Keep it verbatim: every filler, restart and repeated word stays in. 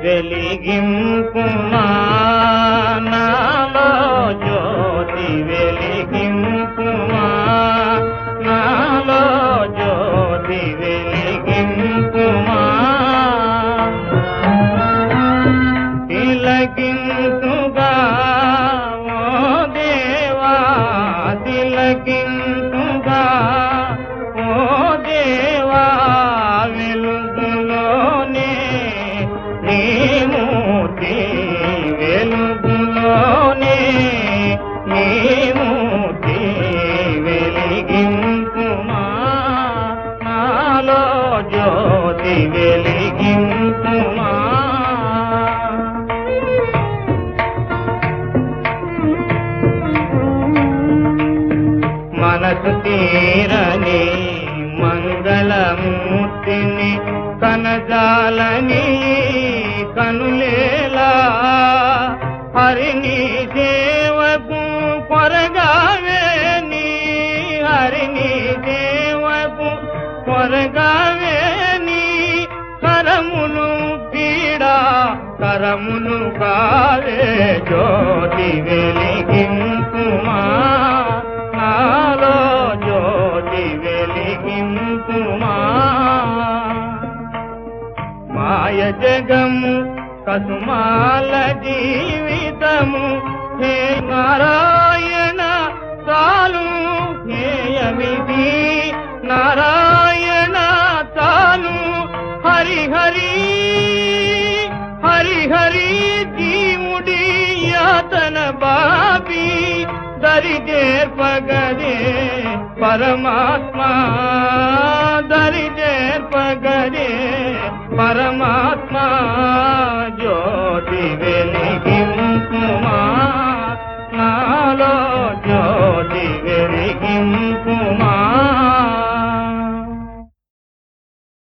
వెలిగింపుమా నాలో జ్యోతి వెలిగింపుమా నాలో జ్యోతి వెలిగింపుమా తిలకింతుగా ఓ దేవా తిలకింతుగా ఓ దేవా వెలుగులోనే నీ మూర్తి వెలుగులోనే నీ మూర్తి వెలిగింపుమా నాలో జ్యోతి వెలిగింపుమా మనసు తీరని మంగళమూర్తిని కనజాలని కనులేలా హరిని సేవకు కొరగావేని హరిని సేవకు కొరగావేని కరములు పీడా కరములు కావే జ్యోతి వెలిగింపుమా నాలో జ్యోతి వెలిగింపుమా మాయ జగము కసుమాల జీవితము హే నారాయణ చాలు హేయమిది నారాయణ చాలు హరి హరి హరి హరి జీవుడి యాతన బాబి దరి చేర్పగదే పరమాత్మా దరి చేర్పగదే పరమాత్మా జ్యోతి వెలిగి